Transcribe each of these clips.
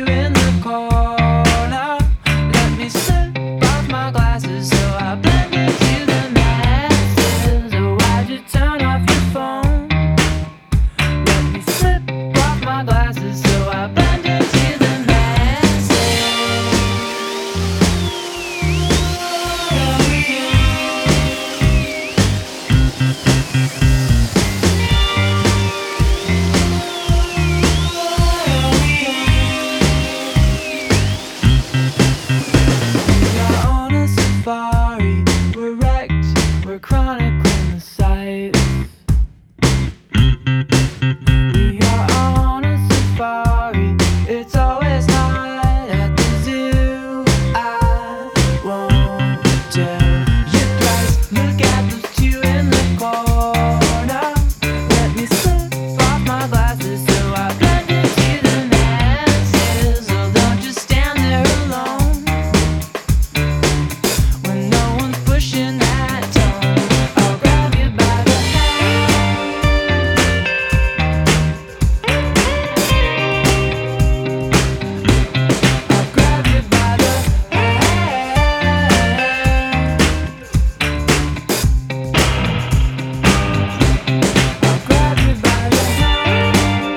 you in the corner. Let me slip off my glasses so I blend into the masses. Oh, why'd you turn off your phone? Let me slip off my glasses so I blend into the masses. Safari, we're wrecked, we're chronicling the sights. We are on a safari, it's always night at the zoo. I won't tell you twice, look at those two in the corner. Let me slip off my glasses so I blend into the masses. Oh, don't just stand there alone. Pushing that tone, I'll grab you by the hand. I'll grab you by the hand. I'll grab you by the hand.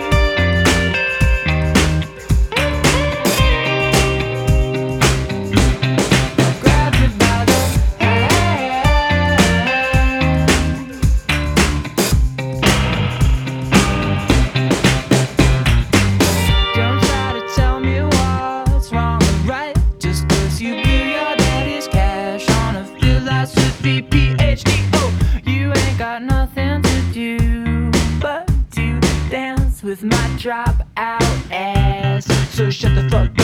I'll grab you by the Don't try to tell me what's wrong or right, just 'cause you blew your daddy's cash on a philosophy PhD. Oh, you ain't got nothing to do but to dance with my drop out ass. So shut the fuck